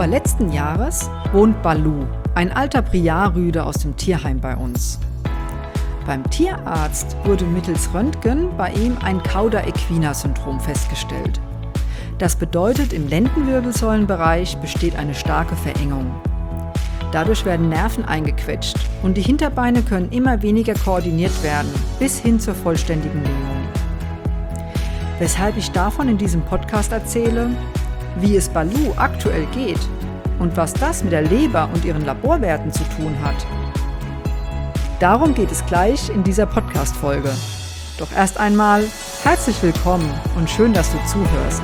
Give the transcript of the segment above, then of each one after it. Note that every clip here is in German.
Oktober letzten Jahres wohnt Balu, ein alter Briarrüde aus dem Tierheim bei uns. Beim Tierarzt wurde mittels Röntgen bei ihm ein Cauda-Equina-Syndrom festgestellt. Das bedeutet, im Lendenwirbelsäulenbereich besteht eine starke Verengung. Dadurch werden Nerven eingequetscht und die Hinterbeine können immer weniger koordiniert werden, bis hin zur vollständigen Lähmung. Weshalb ich davon in diesem Podcast erzähle, wie es Balu aktuell geht und was das mit der Leber und ihren Laborwerten zu tun hat. Darum geht es gleich in dieser Podcast-Folge. Doch erst einmal herzlich willkommen und schön, dass du zuhörst.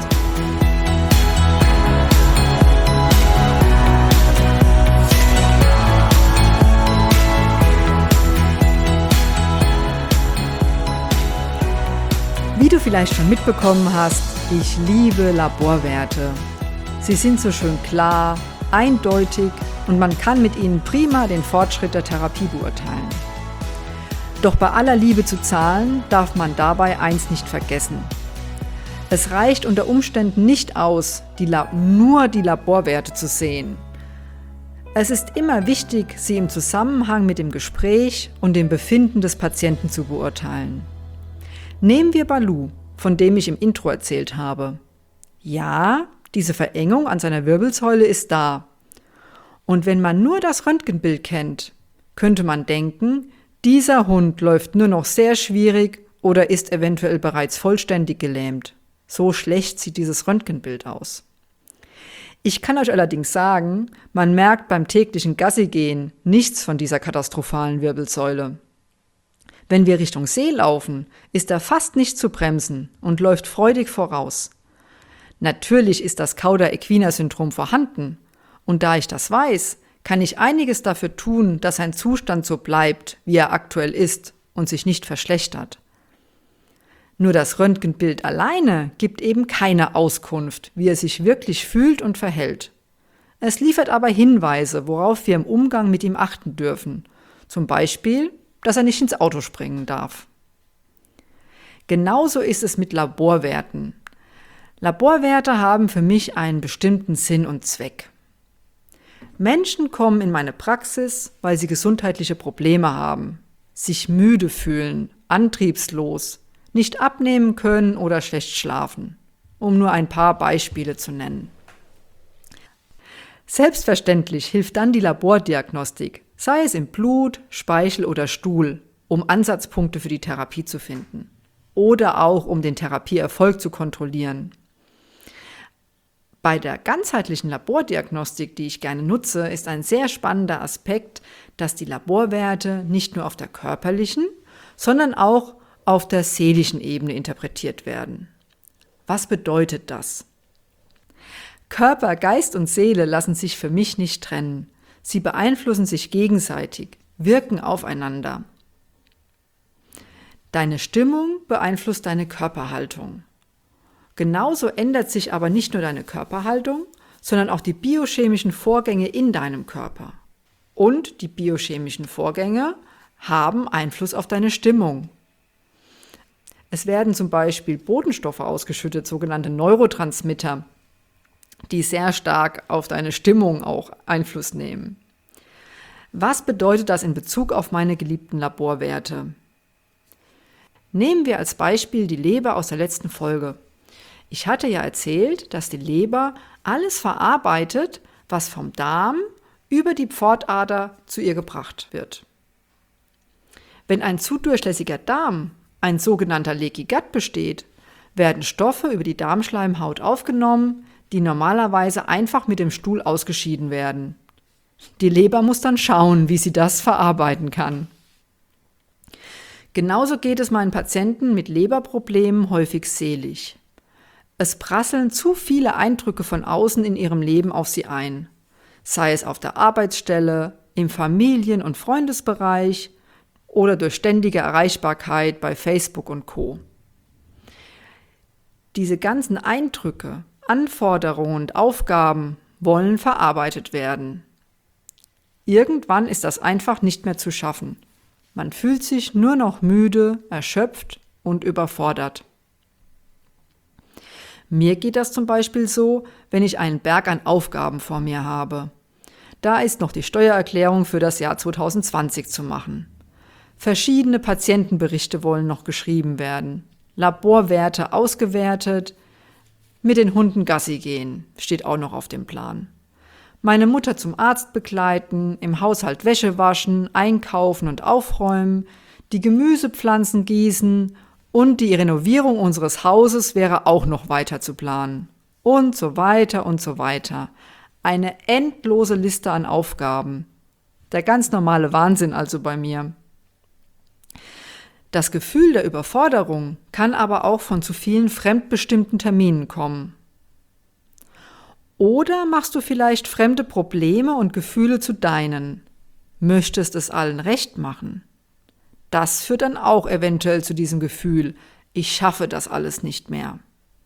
Wie du vielleicht schon mitbekommen hast, ich liebe Laborwerte. Sie sind so schön klar, eindeutig und man kann mit ihnen prima den Fortschritt der Therapie beurteilen. Doch bei aller Liebe zu Zahlen darf man dabei eins nicht vergessen. Es reicht unter Umständen nicht aus, nur die Laborwerte zu sehen. Es ist immer wichtig, sie im Zusammenhang mit dem Gespräch und dem Befinden des Patienten zu beurteilen. Nehmen wir Balu, von dem ich im Intro erzählt habe. Ja, diese Verengung an seiner Wirbelsäule ist da. Und wenn man nur das Röntgenbild kennt, könnte man denken, dieser Hund läuft nur noch sehr schwierig oder ist eventuell bereits vollständig gelähmt. So schlecht sieht dieses Röntgenbild aus. Ich kann euch allerdings sagen, man merkt beim täglichen Gassigehen nichts von dieser katastrophalen Wirbelsäule. Wenn wir Richtung See laufen, ist er fast nicht zu bremsen und läuft freudig voraus. Natürlich ist das Cauda-Equina-Syndrom vorhanden und da ich das weiß, kann ich einiges dafür tun, dass sein Zustand so bleibt, wie er aktuell ist und sich nicht verschlechtert. Nur das Röntgenbild alleine gibt eben keine Auskunft, wie er sich wirklich fühlt und verhält. Es liefert aber Hinweise, worauf wir im Umgang mit ihm achten dürfen, zum Beispiel, dass er nicht ins Auto springen darf. Genauso ist es mit Laborwerten. Laborwerte haben für mich einen bestimmten Sinn und Zweck. Menschen kommen in meine Praxis, weil sie gesundheitliche Probleme haben, sich müde fühlen, antriebslos, nicht abnehmen können oder schlecht schlafen, um nur ein paar Beispiele zu nennen. Selbstverständlich hilft dann die Labordiagnostik, sei es im Blut, Speichel oder Stuhl, um Ansatzpunkte für die Therapie zu finden oder auch um den Therapieerfolg zu kontrollieren. Bei der ganzheitlichen Labordiagnostik, die ich gerne nutze, ist ein sehr spannender Aspekt, dass die Laborwerte nicht nur auf der körperlichen, sondern auch auf der seelischen Ebene interpretiert werden. Was bedeutet das? Körper, Geist und Seele lassen sich für mich nicht trennen. Sie beeinflussen sich gegenseitig, wirken aufeinander. Deine Stimmung beeinflusst deine Körperhaltung. Genauso ändert sich aber nicht nur deine Körperhaltung, sondern auch die biochemischen Vorgänge in deinem Körper. Und die biochemischen Vorgänge haben Einfluss auf deine Stimmung. Es werden zum Beispiel Botenstoffe ausgeschüttet, sogenannte Neurotransmitter, die sehr stark auf deine Stimmung auch Einfluss nehmen. Was bedeutet das in Bezug auf meine geliebten Laborwerte? Nehmen wir als Beispiel die Leber aus der letzten Folge. Ich hatte ja erzählt, dass die Leber alles verarbeitet, was vom Darm über die Pfortader zu ihr gebracht wird. Wenn ein zu durchlässiger Darm, ein sogenannter Leaky Gut besteht, werden Stoffe über die Darmschleimhaut aufgenommen, die normalerweise einfach mit dem Stuhl ausgeschieden werden. Die Leber muss dann schauen, wie sie das verarbeiten kann. Genauso geht es meinen Patienten mit Leberproblemen häufig seelisch. Es prasseln zu viele Eindrücke von außen in ihrem Leben auf sie ein, sei es auf der Arbeitsstelle, im Familien- und Freundesbereich oder durch ständige Erreichbarkeit bei Facebook und Co. Diese ganzen Eindrücke, Anforderungen und Aufgaben wollen verarbeitet werden. Irgendwann ist das einfach nicht mehr zu schaffen. Man fühlt sich nur noch müde, erschöpft und überfordert. Mir geht das zum Beispiel so, wenn ich einen Berg an Aufgaben vor mir habe. Da ist noch die Steuererklärung für das Jahr 2020 zu machen. Verschiedene Patientenberichte wollen noch geschrieben werden. Laborwerte ausgewertet, mit den Hunden Gassi gehen, steht auch noch auf dem Plan. Meine Mutter zum Arzt begleiten, im Haushalt Wäsche waschen, einkaufen und aufräumen, die Gemüsepflanzen gießen und die Renovierung unseres Hauses wäre auch noch weiter zu planen. Und so weiter und so weiter. Eine endlose Liste an Aufgaben. Der ganz normale Wahnsinn also bei mir. Das Gefühl der Überforderung kann aber auch von zu vielen fremdbestimmten Terminen kommen. Oder machst du vielleicht fremde Probleme und Gefühle zu deinen? Möchtest es allen recht machen? Das führt dann auch eventuell zu diesem Gefühl, ich schaffe das alles nicht mehr.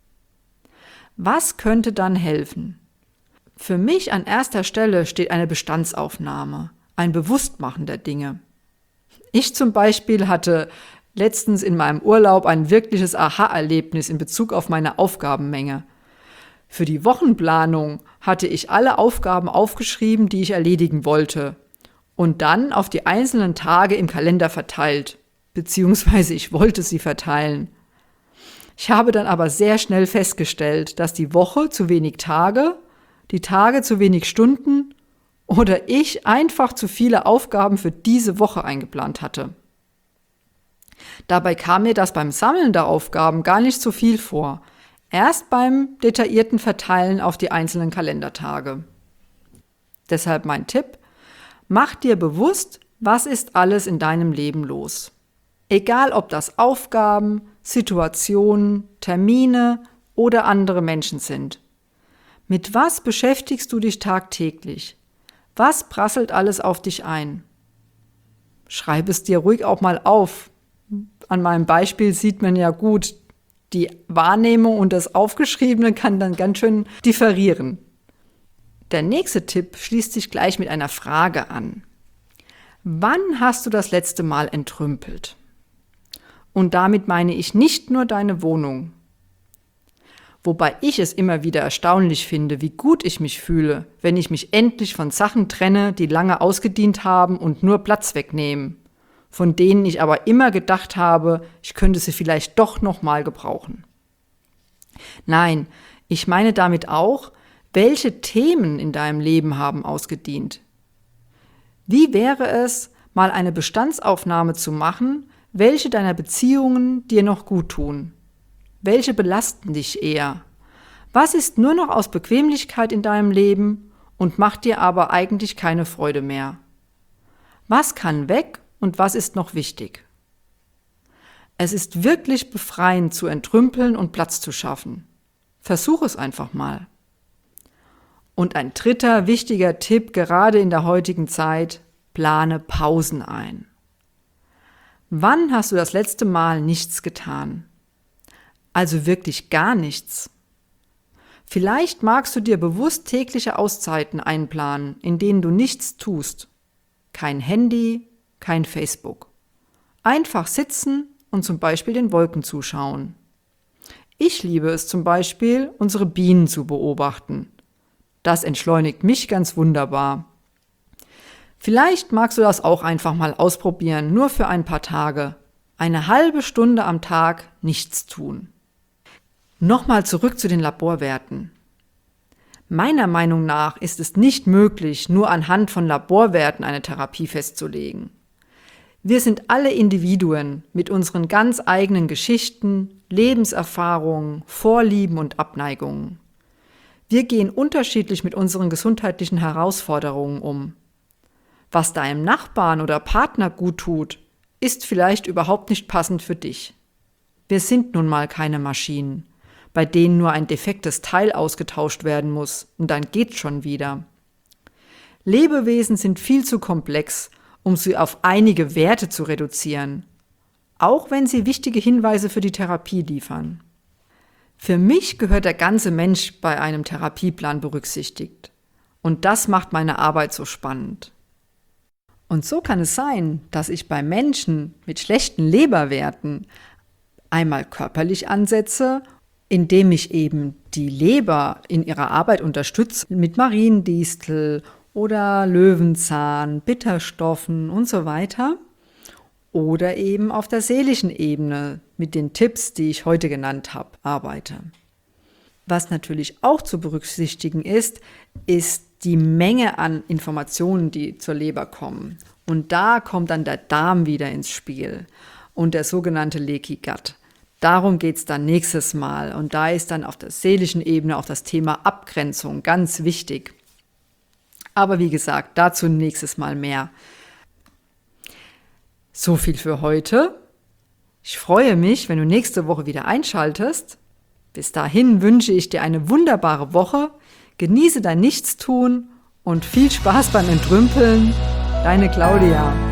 Was könnte dann helfen? Für mich an erster Stelle steht eine Bestandsaufnahme, ein Bewusstmachen der Dinge. Ich zum Beispiel hatte letztens in meinem Urlaub ein wirkliches Aha-Erlebnis in Bezug auf meine Aufgabenmenge. Für die Wochenplanung hatte ich alle Aufgaben aufgeschrieben, die ich erledigen wollte und dann auf die einzelnen Tage im Kalender verteilt, beziehungsweise ich wollte sie verteilen. Ich habe dann aber sehr schnell festgestellt, dass die Woche zu wenig Tage, die Tage zu wenig Stunden oder ich einfach zu viele Aufgaben für diese Woche eingeplant hatte. Dabei kam mir das beim Sammeln der Aufgaben gar nicht so viel vor. Erst beim detaillierten Verteilen auf die einzelnen Kalendertage. Deshalb mein Tipp, mach dir bewusst, was ist alles in deinem Leben los. Egal ob das Aufgaben, Situationen, Termine oder andere Menschen sind. Mit was beschäftigst du dich tagtäglich? Was prasselt alles auf dich ein? Schreib es dir ruhig auch mal auf. An meinem Beispiel sieht man ja gut, die Wahrnehmung und das Aufgeschriebene kann dann ganz schön differieren. Der nächste Tipp schließt sich gleich mit einer Frage an. Wann hast du das letzte Mal entrümpelt? Und damit meine ich nicht nur deine Wohnung. Wobei ich es immer wieder erstaunlich finde, wie gut ich mich fühle, wenn ich mich endlich von Sachen trenne, die lange ausgedient haben und nur Platz wegnehmen, von denen ich aber immer gedacht habe, ich könnte sie vielleicht doch noch mal gebrauchen. Nein, ich meine damit auch, welche Themen in deinem Leben haben ausgedient. Wie wäre es, mal eine Bestandsaufnahme zu machen, welche deiner Beziehungen dir noch gut tun? Welche belasten dich eher? Was ist nur noch aus Bequemlichkeit in deinem Leben und macht dir aber eigentlich keine Freude mehr? Was kann weg und was ist noch wichtig? Es ist wirklich befreiend zu entrümpeln und Platz zu schaffen. Versuch es einfach mal. Und ein dritter wichtiger Tipp, gerade in der heutigen Zeit, plane Pausen ein. Wann hast du das letzte Mal nichts getan? Also wirklich gar nichts. Vielleicht magst du dir bewusst tägliche Auszeiten einplanen, in denen du nichts tust. Kein Handy, kein Facebook. Einfach sitzen und zum Beispiel den Wolken zuschauen. Ich liebe es zum Beispiel, unsere Bienen zu beobachten. Das entschleunigt mich ganz wunderbar. Vielleicht magst du das auch einfach mal ausprobieren, nur für ein paar Tage. Eine halbe Stunde am Tag nichts tun. Nochmal zurück zu den Laborwerten. Meiner Meinung nach ist es nicht möglich, nur anhand von Laborwerten eine Therapie festzulegen. Wir sind alle Individuen mit unseren ganz eigenen Geschichten, Lebenserfahrungen, Vorlieben und Abneigungen. Wir gehen unterschiedlich mit unseren gesundheitlichen Herausforderungen um. Was deinem Nachbarn oder Partner gut tut, ist vielleicht überhaupt nicht passend für dich. Wir sind nun mal keine Maschinen, bei denen nur ein defektes Teil ausgetauscht werden muss und dann geht's schon wieder. Lebewesen sind viel zu komplex, um sie auf einige Werte zu reduzieren, auch wenn sie wichtige Hinweise für die Therapie liefern. Für mich gehört der ganze Mensch bei einem Therapieplan berücksichtigt. Und das macht meine Arbeit so spannend. Und so kann es sein, dass ich bei Menschen mit schlechten Leberwerten einmal körperlich ansetze indem ich eben die Leber in ihrer Arbeit unterstütze mit Mariendistel oder Löwenzahn, Bitterstoffen und so weiter. Oder eben auf der seelischen Ebene mit den Tipps, die ich heute genannt habe, arbeite. Was natürlich auch zu berücksichtigen ist die Menge an Informationen, die zur Leber kommen. Und da kommt dann der Darm wieder ins Spiel und der sogenannte Leaky Gut. Darum geht es dann nächstes Mal. Und da ist dann auf der seelischen Ebene auch das Thema Abgrenzung ganz wichtig. Aber wie gesagt, dazu nächstes Mal mehr. So viel für heute. Ich freue mich, wenn du nächste Woche wieder einschaltest. Bis dahin wünsche ich dir eine wunderbare Woche. Genieße dein Nichtstun und viel Spaß beim Entrümpeln. Deine Claudia.